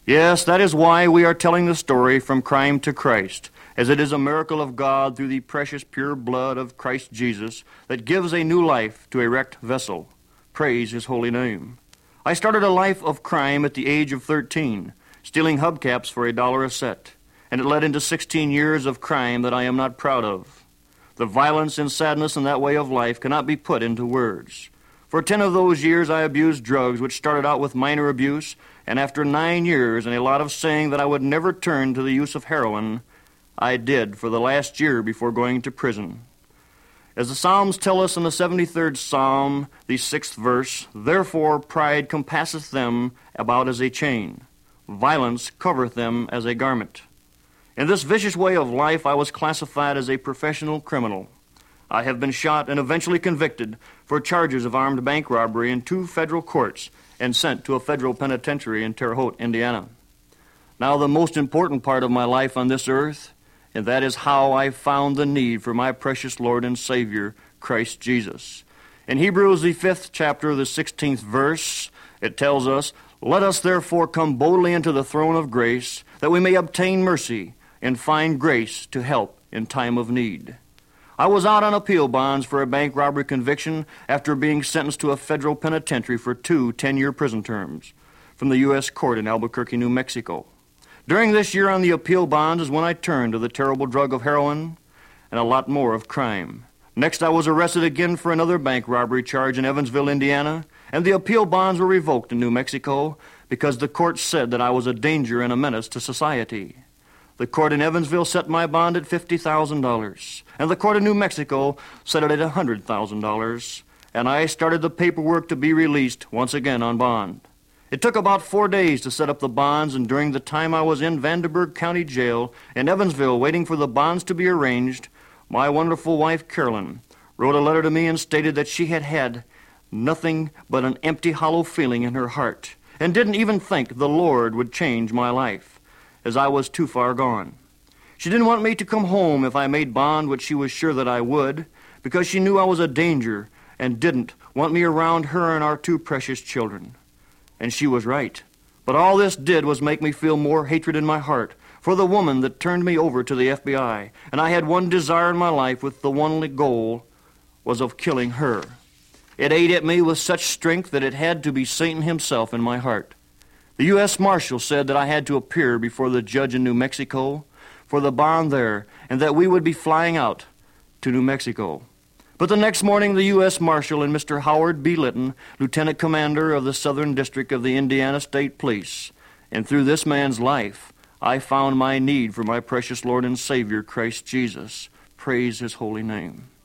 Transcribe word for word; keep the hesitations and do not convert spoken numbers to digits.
Yes, that is why we are telling the story From Crime to Christ, as it is a miracle of God through the precious pure blood of Christ Jesus that gives a new life to a wrecked vessel. Praise his holy name. I started a life of crime at the age of thirteen, stealing hubcaps for a dollar a set, and it led into sixteen years of crime that I am not proud of. The violence and sadness in that way of life cannot be put into words. For ten of those years I abused drugs, which started out with minor abuse, and after nine years and a lot of saying that I would never turn to the use of heroin, I did for the last year before going to prison. As the Psalms tell us in the seventy-third Psalm, the sixth verse, "Therefore pride compasseth them about as a chain. Violence covereth them as a garment." In this vicious way of life, I was classified as a professional criminal. I have been shot and eventually convicted for charges of armed bank robbery in two federal courts and sent to a federal penitentiary in Terre Haute, Indiana. Now, the most important part of my life on this earth, and that is how I found the need for my precious Lord and Savior, Christ Jesus. In Hebrews, the fifth chapter, the sixteenth verse, it tells us, "Let us therefore come boldly into the throne of grace, that we may obtain mercy and find grace to help in time of need." I was out on appeal bonds for a bank robbery conviction after being sentenced to a federal penitentiary for two ten-year prison terms from the U S court in Albuquerque, New Mexico. During this year on the appeal bonds is when I turned to the terrible drug of heroin and a lot more of crime. Next, I was arrested again for another bank robbery charge in Evansville, Indiana, and the appeal bonds were revoked in New Mexico because the court said that I was a danger and a menace to society. The court in Evansville set my bond at fifty thousand dollars, and the court in New Mexico set it at one hundred thousand dollars, and I started the paperwork to be released once again on bond. It took about four days to set up the bonds, and during the time I was in Vanderburgh County Jail in Evansville waiting for the bonds to be arranged, my wonderful wife, Carolyn, wrote a letter to me and stated that she had had nothing but an empty, hollow feeling in her heart and didn't even think the Lord would change my life, as I was too far gone. She didn't want me to come home if I made bond, which she was sure that I would, because she knew I was a danger and didn't want me around her and our two precious children. And she was right. But all this did was make me feel more hatred in my heart for the woman that turned me over to the F B I, and I had one desire in my life with the one only goal was of killing her. It ate at me with such strength that it had to be Satan himself in my heart. The U S Marshal said that I had to appear before the judge in New Mexico for the bond there, and that we would be flying out to New Mexico. But the next morning, the U S Marshal and Mister Howard B. Litton, Lieutenant Commander of the Southern District of the Indiana State Police, and through this man's life, I found my need for my precious Lord and Savior, Christ Jesus. Praise his holy name.